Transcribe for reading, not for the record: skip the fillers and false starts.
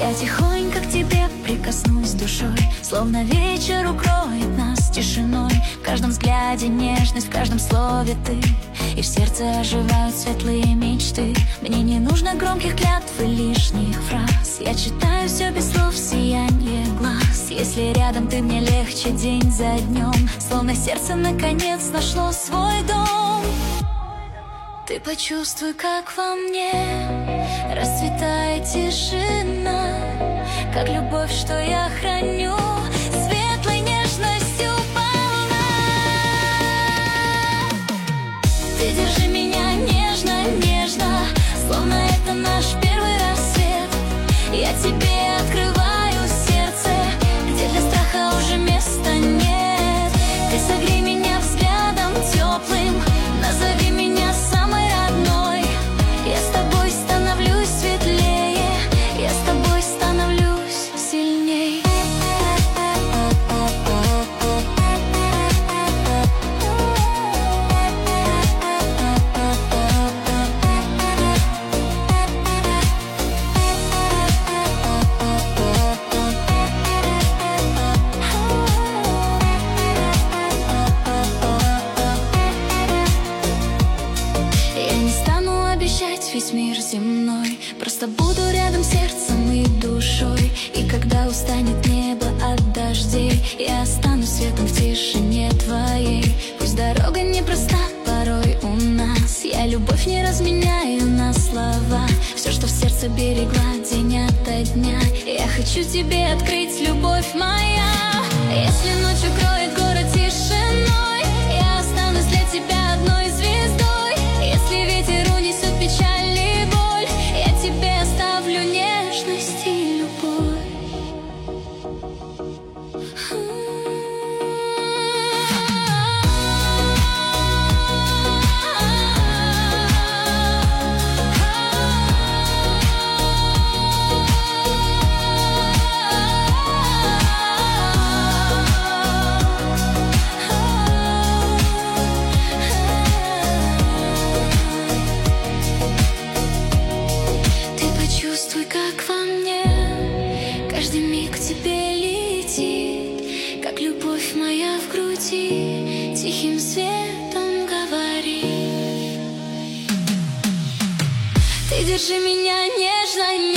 Я тихонько к тебе прикоснусь душой, словно вечер укроет нас тишиной. В каждом взгляде нежность, в каждом слове ты, и в сердце оживают светлые мечты. Мне не нужно громких клятв и лишних фраз. Я читаю все без слов, сияние глаз. Если рядом ты, мне легче день за днем, словно сердце наконец нашло свой дом. Ты почувствуй, как во мне расцветает тишина, как любовь, что я храню, светлой нежностью полна. Ты держи меня нежно, нежно, словно это наш первый рассвет. Я тебе открываю сердце, где для страха уже места нет. Ты согрей меня взглядом теплым, назови меня самой родной. Я с тобой становлюсь светлее, я с тобой становлюсь сильней. Весь мир земной, просто буду рядом сердцем и душой. И когда устанет небо от дождей, я останусь светом в тишине твоей. Пусть дорога непроста порой у нас, я любовь не разменяю на слова. Все, что в сердце берегла день ото дня, я хочу тебе открыть, любовь моя. Если ночь укроет город тишиной, я останусь для тебя одной звездой. Если ветер унесет печаль и боль, я тебе оставлю нежность и любовь. Чувствуй, как во мне каждый миг к тебе летит, как любовь моя в груди тихим светом говорит. Ты держи меня нежно,